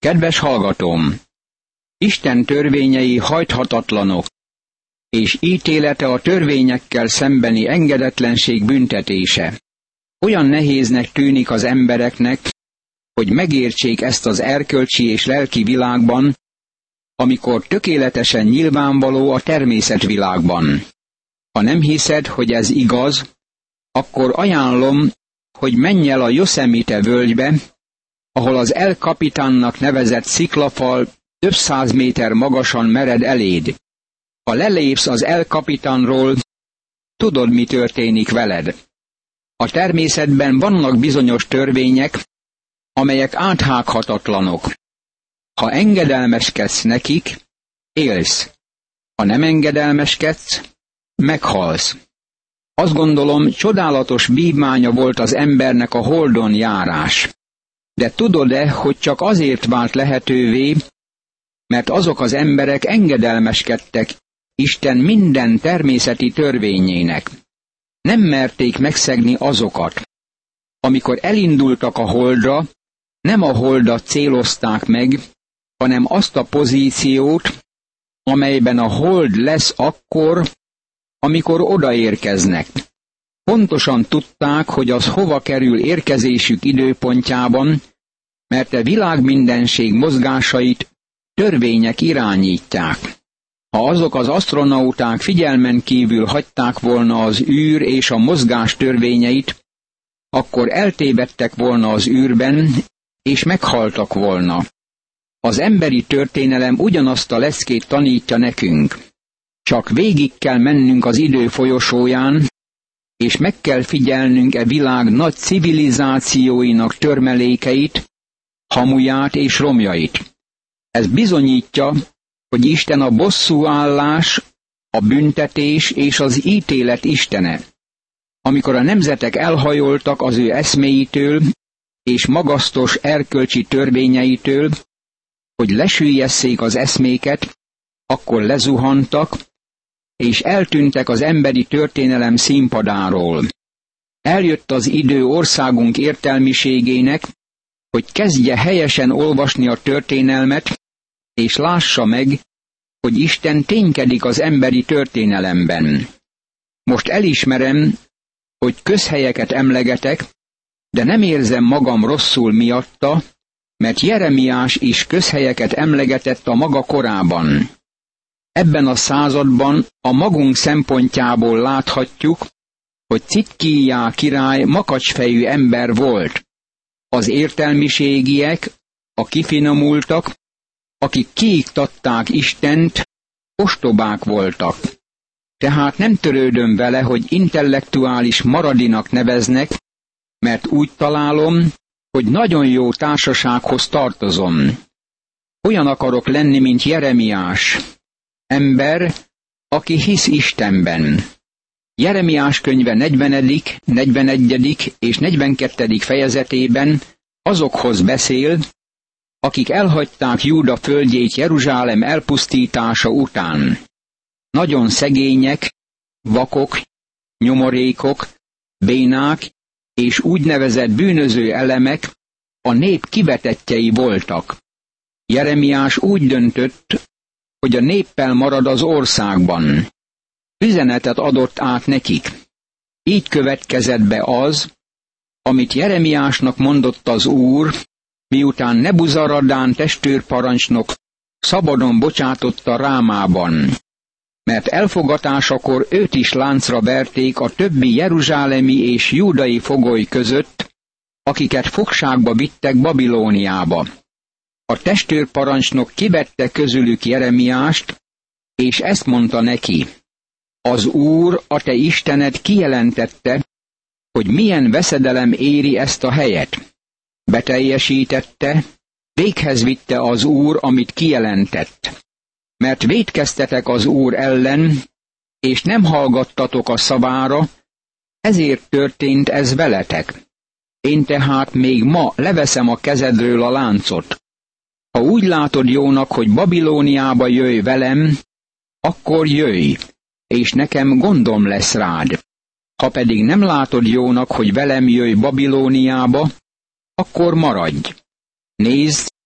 Kedves hallgatóm! Isten törvényei hajthatatlanok, és ítélete a törvényekkel szembeni engedetlenség büntetése. Olyan nehéznek tűnik az embereknek, hogy megértsék ezt az erkölcsi és lelki világban, amikor tökéletesen nyilvánvaló a természetvilágban. Ha nem hiszed, hogy ez igaz, akkor ajánlom, hogy menj el a Yosemite völgybe, ahol az El Capitannak nevezett sziklafal több 100 méter magasan mered eléd. Ha lelépsz az El Capitanról, tudod, mi történik veled. A természetben vannak bizonyos törvények, amelyek áthághatatlanok. Ha engedelmeskedsz nekik, élsz. Ha nem engedelmeskedsz, meghalsz. Azt gondolom, csodálatos vívmánya volt az embernek a Holdon járás. De tudod-e, hogy csak azért vált lehetővé, mert azok az emberek engedelmeskedtek Isten minden természeti törvényének. Nem merték megszegni azokat. Amikor elindultak a Holdra, nem a Holdat célozták meg, hanem azt a pozíciót, amelyben a Hold lesz akkor, amikor odaérkeznek. Pontosan tudták, hogy az hova kerül érkezésük időpontjában, mert a világmindenség mozgásait törvények irányítják. Ha azok az asztronauták figyelmen kívül hagyták volna az űr és a mozgás törvényeit, akkor eltévedtek volna az űrben, és meghaltak volna. Az emberi történelem ugyanazt a leckét tanítja nekünk. Csak végig kell mennünk az idő folyosóján, és meg kell figyelnünk e világ nagy civilizációinak törmelékeit, hamuját és romjait. Ez bizonyítja, hogy Isten a bosszúállás, a büntetés és az ítélet istene. Amikor a nemzetek elhajoltak az ő eszméitől és magasztos erkölcsi törvényeitől, hogy lesüllyeszék az eszméket, akkor lezuhantak, és eltűntek az emberi történelem színpadáról. Eljött az idő országunk értelmiségének, hogy kezdje helyesen olvasni a történelmet, és lássa meg, hogy Isten ténykedik az emberi történelemben. Most elismerem, hogy közhelyeket emlegetek, de nem érzem magam rosszul miatta, mert Jeremiás is közhelyeket emlegetett a maga korában. Ebben a században a magunk szempontjából láthatjuk, hogy Citkíjá király makacsfejű ember volt. Az értelmiségiek, a kifinomultak, akik kiiktatták Istent, ostobák voltak. Tehát nem törődöm vele, hogy intellektuális maradinak neveznek, mert úgy találom, hogy nagyon jó társasághoz tartozom. Olyan akarok lenni, mint Jeremiás, ember, aki hisz Istenben. Jeremiás könyve 40., 41. és 42. fejezetében azokhoz beszél, akik elhagyták Júda földjét Jeruzsálem elpusztítása után. Nagyon szegények, vakok, nyomorékok, bénák és úgynevezett bűnöző elemek a nép kivetettjei voltak. Jeremiás úgy döntött, hogy a néppel marad az országban. Üzenetet adott át nekik. Így következett be az, amit Jeremiásnak mondott az Úr, miután Nebuzaradán testőrparancsnok szabadon bocsátotta Rámában, mert elfogatásakor őt is láncra verték a többi jeruzsálemi és júdai fogoly között, akiket fogságba vittek Babilóniába. A testőrparancsnok kivette közülük Jeremiást, és ezt mondta neki: az Úr, a te Istened kijelentette, hogy milyen veszedelem éri ezt a helyet. Beteljesítette, véghez vitte az Úr, amit kijelentett. Mert vétkeztetek az Úr ellen, és nem hallgattatok a szavára, ezért történt ez veletek. Én tehát még ma leveszem a kezedről a láncot. Ha úgy látod jónak, hogy Babilóniába jöjj velem, akkor jöjj, és nekem gondom lesz rád. Ha pedig nem látod jónak, hogy velem jöjj Babilóniába, akkor maradj. Nézd,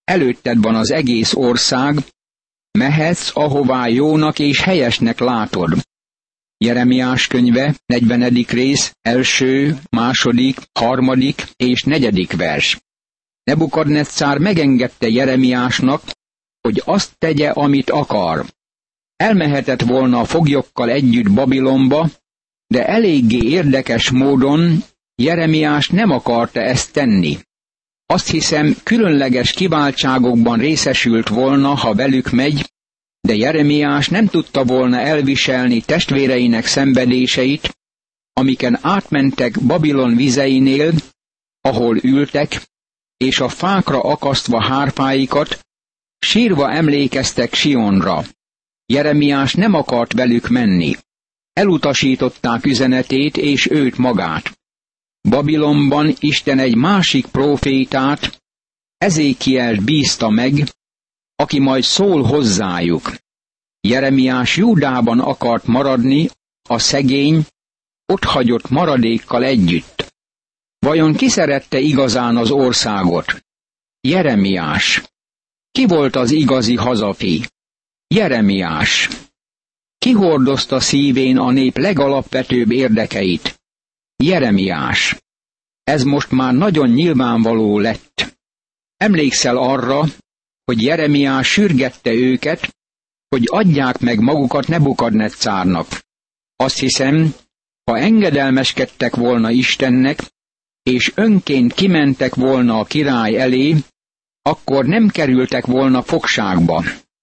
előtted van az egész ország, mehetsz, ahová jónak és helyesnek látod. Jeremiás könyve, 40. rész, 1., 2., 3. és 4. vers. Nebukadneccár megengedte Jeremiásnak, hogy azt tegye, amit akar. Elmehetett volna a foglyokkal együtt Babilonba, de eléggé érdekes módon Jeremiás nem akarta ezt tenni. Azt hiszem, különleges kiváltságokban részesült volna, ha velük megy, de Jeremiás nem tudta volna elviselni testvéreinek szenvedéseit, amiken átmentek Babilon vizeinél, ahol ültek, és a fákra akasztva hárfáikat, sírva emlékeztek Sionra. Jeremiás nem akart velük menni. Elutasították üzenetét és őt magát. Babilonban Isten egy másik prófétát, Ezékielt bízta meg, aki majd szól hozzájuk. Jeremiás Júdában akart maradni, a szegény, otthagyott maradékkal együtt. Vajon ki szerette igazán az országot? Jeremiás. Ki volt az igazi hazafi? Jeremiás. Ki hordozta szívén a nép legalapvetőbb érdekeit? Jeremiás. Ez most már nagyon nyilvánvaló lett. Emlékszel arra, hogy Jeremiás sürgette őket, hogy adják meg magukat Nebukadneccárnak. Azt hiszem, ha engedelmeskedtek volna Istennek, és önként kimentek volna a király elé, akkor nem kerültek volna fogságba.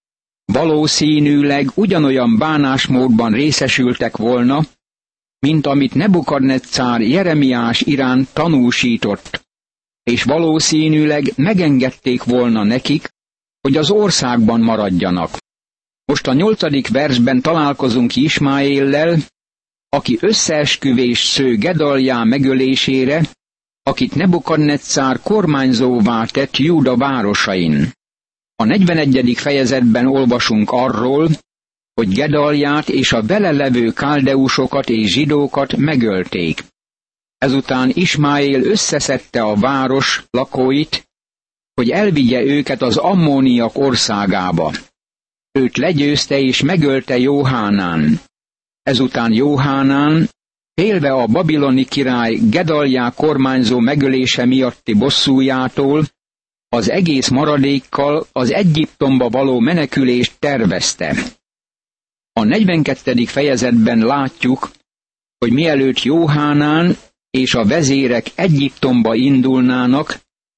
Valószínűleg ugyanolyan bánásmódban részesültek volna, mint amit Nebukadneccár Jeremiás iránt tanúsított, és valószínűleg megengedték volna nekik, hogy az országban maradjanak. Most a 8. versben találkozunk Ismáéllel, aki összeesküvés sző Gedaljá megölésére, akit Nebukadneccár kormányzóvá tett Júda városain. A 41. fejezetben olvasunk arról, hogy Gedalját és a vele levő káldeusokat és zsidókat megölték. Ezután Ismáél összeszedte a város lakóit, hogy elvigye őket az ammóniak országába. Őt legyőzte és megölte Jóhánán. Ezután Jóhánán, félve a babiloni király Gedaljá kormányzó megölése miatti bosszújától, az egész maradékkal az Egyiptomba való menekülést tervezte. A 42. fejezetben látjuk, hogy mielőtt Jóhánán és a vezérek Egyiptomba indulnának,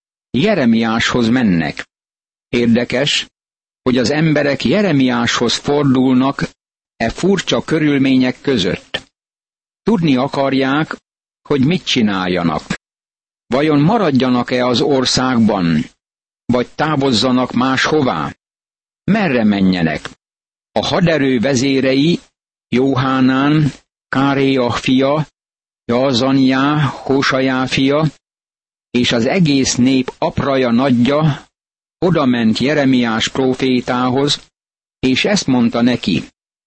Jeremiáshoz mennek. Érdekes, hogy az emberek Jeremiáshoz fordulnak e furcsa körülmények között. Tudni akarják, hogy mit csináljanak. Vajon maradjanak-e az országban, vagy távozzanak máshová? Merre menjenek? A haderő vezérei, Jóhánán, Káréa fia, Jaazanjá, Hósajá fia, és az egész nép apraja nagyja odament Jeremiás prófétához, és ezt mondta neki: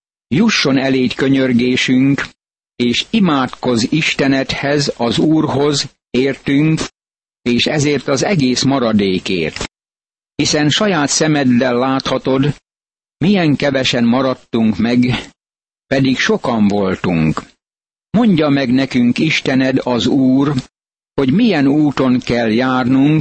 jusson eléd könyörgésünk, és imádkozz Istenedhez, az Úrhoz, értünk, és ezért az egész maradékért. Hiszen saját szemeddel láthatod, milyen kevesen maradtunk meg, pedig sokan voltunk. Mondja meg nekünk Istened, az Úr, hogy milyen úton kell járnunk,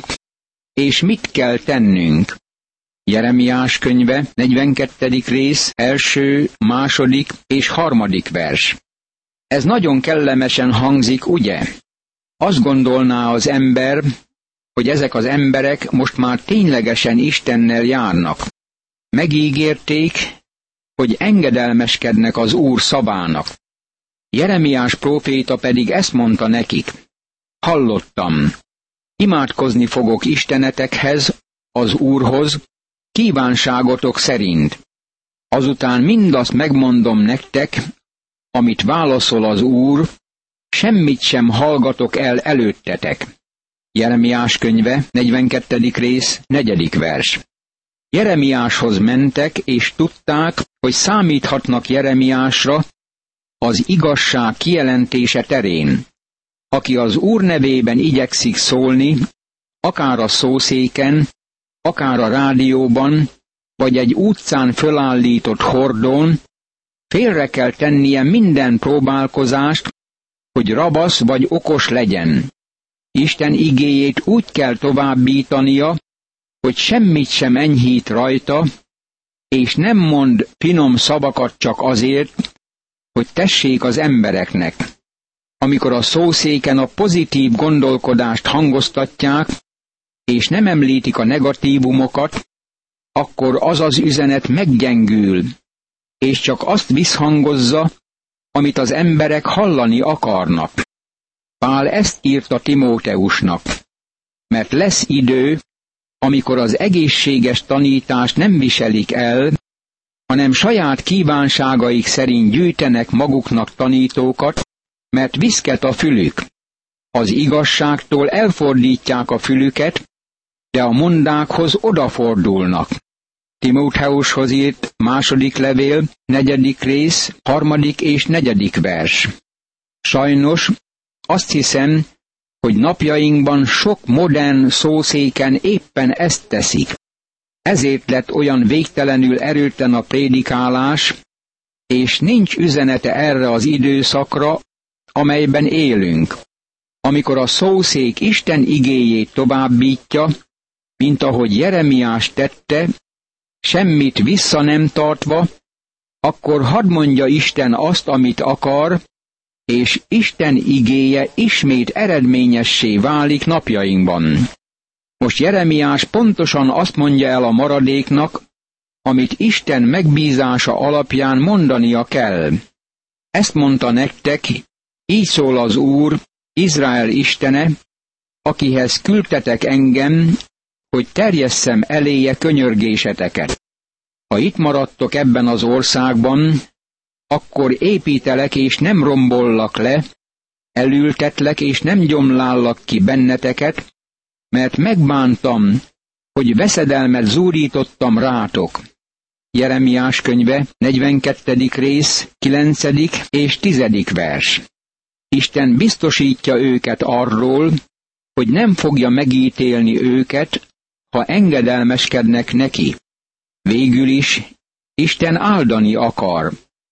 és mit kell tennünk. Jeremiás könyve, 42. rész, 1., 2. és 3. vers. Ez nagyon kellemesen hangzik, ugye? Azt gondolná az ember, hogy ezek az emberek most már ténylegesen Istennel járnak. Megígérték, hogy engedelmeskednek az Úr szavának. Jeremiás próféta pedig ezt mondta nekik: hallottam, imádkozni fogok Istenetekhez, az Úrhoz, kívánságotok szerint. Azután mindazt megmondom nektek, amit válaszol az Úr, semmit sem hallgatok el előttetek. Jeremiás könyve, 42. rész, 4. vers. Jeremiáshoz mentek, és tudták, hogy számíthatnak Jeremiásra az igazság kijelentése terén. Aki az Úr nevében igyekszik szólni, akár a szószéken, akár a rádióban, vagy egy utcán fölállított hordón, félre kell tennie minden próbálkozást, hogy rabasz vagy okos legyen. Isten igéjét úgy kell továbbítania, hogy semmit sem enyhít rajta, és nem mond finom szavakat csak azért, hogy tessék az embereknek. Amikor a szószéken a pozitív gondolkodást hangoztatják, és nem említik a negatívumokat, akkor az az üzenet meggyengül, és csak azt visszhangozza, amit az emberek hallani akarnak. Pál ezt írta Timóteusnak, mert lesz idő, amikor az egészséges tanítást nem viselik el, hanem saját kívánságaik szerint gyűjtenek maguknak tanítókat, mert viszket a fülük. Az igazságtól elfordítják a fülüket, de a mondákhoz odafordulnak. Timóteushoz írt 2. levél, 4. rész, 3. és 4. vers. Sajnos azt hiszem, hogy napjainkban sok modern szószéken éppen ezt teszik. Ezért lett olyan végtelenül erőtlen a prédikálás, és nincs üzenete erre az időszakra, amelyben élünk. Amikor a szószék Isten igéjét továbbítja, mint ahogy Jeremiás tette, semmit vissza nem tartva, akkor hadd mondja Isten azt, amit akar, és Isten igéje ismét eredményessé válik napjainkban. Most Jeremiás pontosan azt mondja el a maradéknak, amit Isten megbízása alapján mondania kell. Ezt mondta nektek, így szól az Úr, Izrael Istene, akihez küldtetek engem, hogy terjesszem eléje könyörgéseteket. Ha itt maradtok ebben az országban, akkor építelek és nem rombollak le, elültetlek és nem gyomlállak ki benneteket, mert megbántam, hogy veszedelmet zúrítottam rátok. Jeremiás könyve, 42. rész, 9. és 10. vers. Isten biztosítja őket arról, hogy nem fogja megítélni őket, ha engedelmeskednek neki. Végül is Isten áldani akar.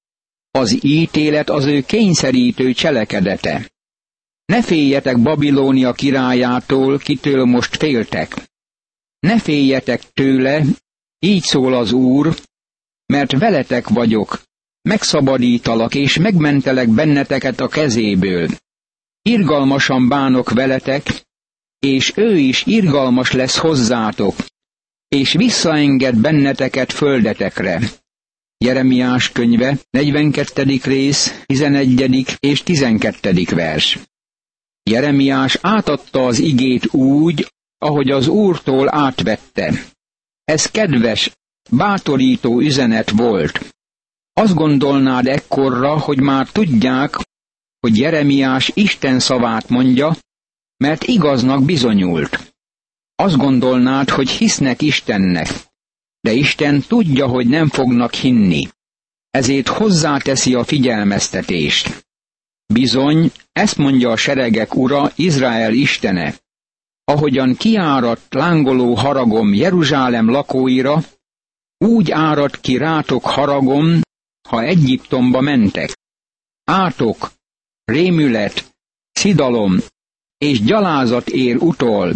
Az ítélet az ő kényszerítő cselekedete. Ne féljetek Babilónia királyától, kitől most féltek. Ne féljetek tőle, így szól az Úr, mert veletek vagyok, megszabadítalak és megmentelek benneteket a kezéből. Irgalmasan bánok veletek, és ő is irgalmas lesz hozzátok, és visszaenged benneteket földetekre. Jeremiás könyve, 42. rész, 11. és 12. vers. Jeremiás átadta az igét úgy, ahogy az Úrtól átvette. Ez kedves, bátorító üzenet volt. Azt gondolnád ekkorra, hogy már tudják, hogy Jeremiás Isten szavát mondja, mert igaznak bizonyult. Azt gondolnád, hogy hisznek Istennek, de Isten tudja, hogy nem fognak hinni. Ezért hozzáteszi a figyelmeztetést. Bizony, ezt mondja a seregek ura, Izrael Istene. Ahogyan kiáradt lángoló haragom Jeruzsálem lakóira, úgy árad ki rátok haragom, ha Egyiptomba mentek. Átok, rémület, szidalom és gyalázat ér utol,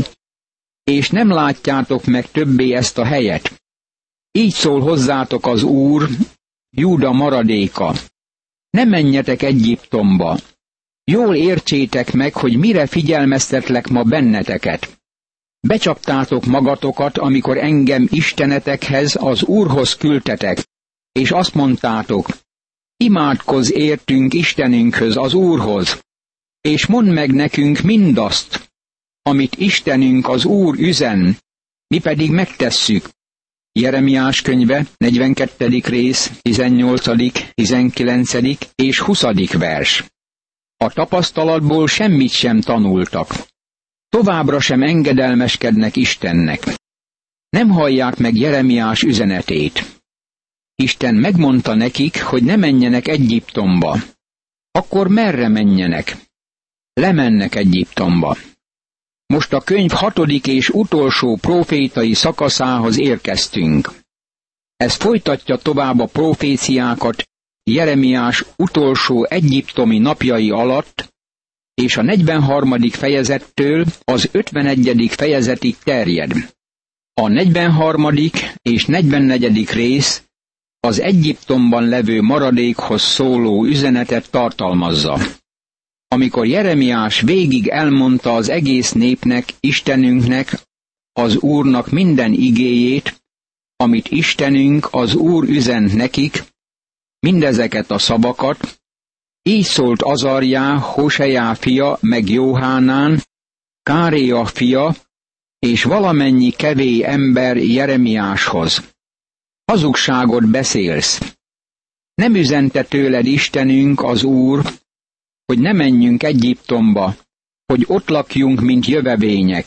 és nem látjátok meg többé ezt a helyet. Így szól hozzátok az Úr, Júda maradéka. Ne menjetek Egyiptomba. Jól értsétek meg, hogy mire figyelmeztetlek ma benneteket. Becsaptátok magatokat, amikor engem istenetekhez, az Úrhoz küldtetek, és azt mondtátok, imádkozz értünk Istenünkhöz, az Úrhoz, és mondd meg nekünk mindazt, amit Istenünk az Úr üzen, mi pedig megtesszük. Jeremiás könyve, 42. rész, 18., 19. és 20. vers. A tapasztalatból semmit sem tanultak. Továbbra sem engedelmeskednek Istennek. Nem hallják meg Jeremiás üzenetét. Isten megmondta nekik, hogy ne menjenek Egyiptomba. Akkor merre menjenek? Lemennek Egyiptomba. Most a könyv 6. és utolsó prófétai szakaszához érkeztünk. Ez folytatja tovább a proféciákat Jeremiás utolsó egyiptomi napjai alatt, és a 43. fejezettől az 51. fejezetig terjed. A 43. és 44. rész az Egyiptomban levő maradékhoz szóló üzenetet tartalmazza. Amikor Jeremiás végig elmondta az egész népnek, Istenünknek, az Úrnak minden igéjét, amit Istenünk, az Úr üzent nekik, mindezeket a szavakat, így szólt Azarjá, Hosejá fia, meg Jóhánán, Káréa fia, és valamennyi kevély ember Jeremiáshoz. Hazugságot beszélsz. Nem üzente tőled Istenünk, az Úr, hogy ne menjünk Egyiptomba, hogy ott lakjunk, mint jövevények.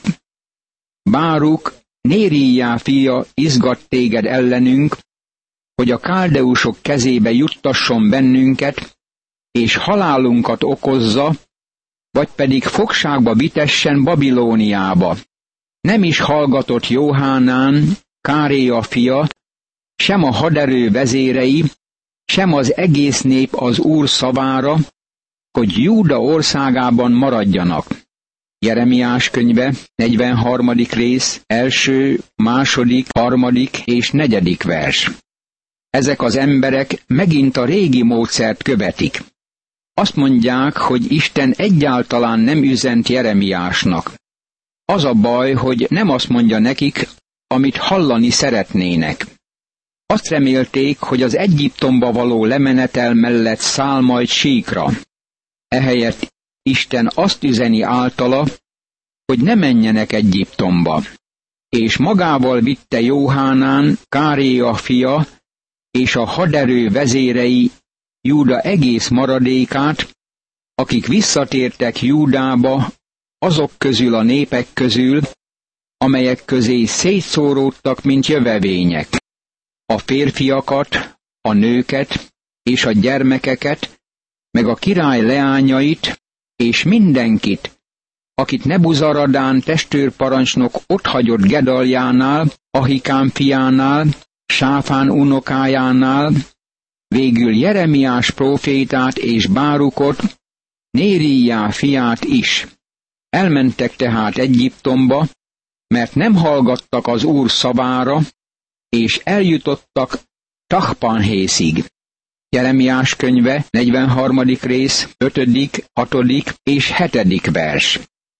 Báruk, Néríjá fia izgat téged ellenünk, hogy a káldeusok kezébe juttasson bennünket, és halálunkat okozza, vagy pedig fogságba vitessen Babilóniába. Nem is hallgatott Jóhánán, Káréa fia, sem a haderő vezérei, sem az egész nép az Úr szavára, hogy Júda országában maradjanak. Jeremiás könyve, 43. rész, 1., 2., 3. és 4. vers. Ezek az emberek megint a régi módszert követik. Azt mondják, hogy Isten egyáltalán nem üzent Jeremiásnak. Az a baj, hogy nem azt mondja nekik, amit hallani szeretnének. Azt remélték, hogy az Egyiptomba való lemenetel mellett száll majd síkra. Ehelyett Isten azt üzeni általa, hogy ne menjenek Egyiptomba. És magával vitte Jóhánán, Káréa fia, és a haderő vezérei Júda egész maradékát, akik visszatértek Júdába, azok közül a népek közül, amelyek közé szétszóródtak, mint jövevények. A férfiakat, a nőket és a gyermekeket, meg a király leányait, és mindenkit, akit Nebuzaradán testőrparancsnok otthagyott Gedaljánál, Ahikám fiánál, Sáfán unokájánál, végül Jeremiás prófétát és Bárukot, Néríjá fiát is. Elmentek tehát Egyiptomba, mert nem hallgattak az Úr szavára, és eljutottak Tahpanhészig. Jeremiás könyve, 43. rész, 5., 6. és 7. vers.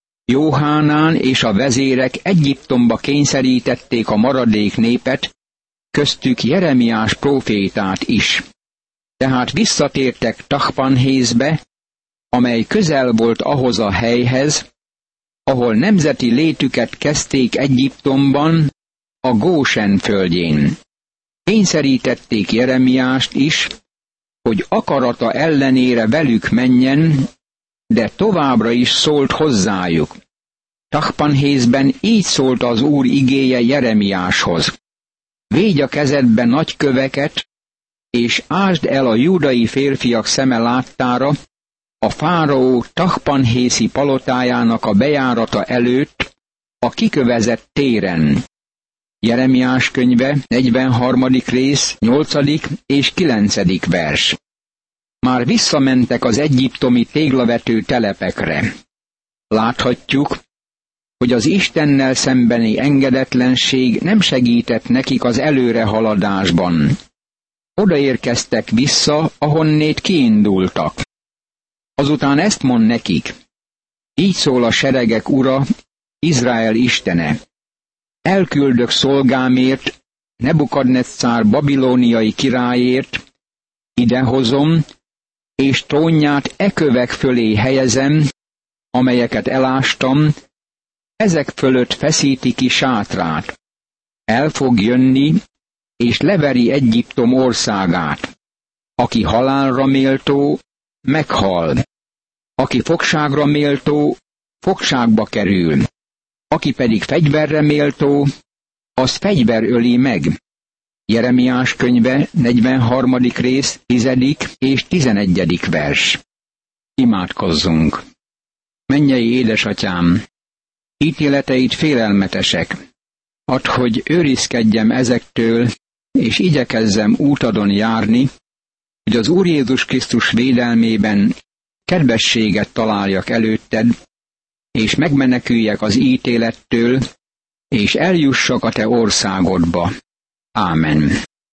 Jóhánán és a vezérek Egyiptomba kényszerítették a maradék népet, köztük Jeremiás prófétát is. Tehát visszatértek Tahpanhészbe, amely közel volt ahhoz a helyhez, ahol nemzeti létüket kezdték Egyiptomban, a Gósen földjén. Kényszerítették Jeremiást is, hogy akarata ellenére velük menjen, de továbbra is szólt hozzájuk. Tahpanhészben így szólt az Úr igéje Jeremiáshoz. Végy a kezedbe nagy köveket, és ásd el a júdai férfiak szeme láttára, a fáraó Tahpanhészi palotájának a bejárata előtt, a kikövezett téren. Jeremiás könyve, 43. rész, 8. és 9. vers. Már visszamentek az egyiptomi téglavető telepekre. Láthatjuk, hogy az Istennel szembeni engedetlenség nem segített nekik az előrehaladásban. Odaérkeztek vissza, ahonnét kiindultak. Azután ezt mond nekik: így szól a seregek Ura, Izrael Istene. Elküldök szolgámért, Nebukadneccár babilóniai királyért, idehozom, és trónját e kövek fölé helyezem, amelyeket elástam, ezek fölött feszíti ki sátrát. El fog jönni, és leveri Egyiptom országát. Aki halálra méltó, meghal. Aki fogságra méltó, fogságba kerül. Aki pedig fegyverre méltó, az fegyver öli meg. Jeremiás könyve, 43. rész, 10. és 11. vers. Imádkozzunk! Mennyei édesatyám! Ítéleteid félelmetesek. Add, hogy őrizkedjem ezektől, és igyekezzem útadon járni, hogy az Úr Jézus Krisztus védelmében kedvességet találjak előtted, és megmeneküljek az ítélettől, és eljussak a te országodba. Ámen.